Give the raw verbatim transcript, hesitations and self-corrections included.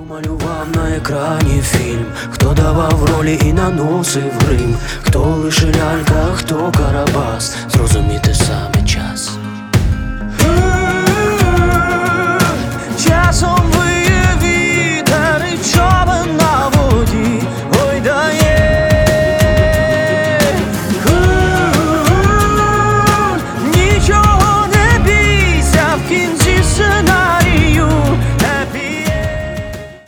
малював на екрані фільм, хто давав ролі і наносив грим, хто лише лялька, хто карабан.